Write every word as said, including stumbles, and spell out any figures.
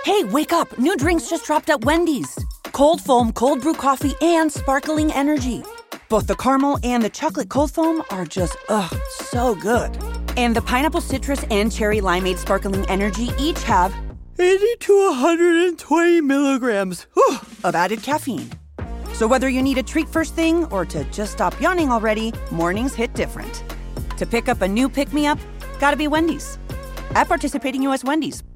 Hey, wake up. New drinks just dropped at Wendy's. Cold foam, cold brew coffee, and sparkling energy. Both the caramel and the chocolate cold foam are just, ugh, so good. And the pineapple citrus and cherry limeade sparkling energy each have eighty to one hundred twenty milligrams whew, of added caffeine. So whether you need a treat first thing or to just stop yawning already, mornings hit different. To pick up a new pick-me-up, gotta be Wendy's. At participating U S Wendy's.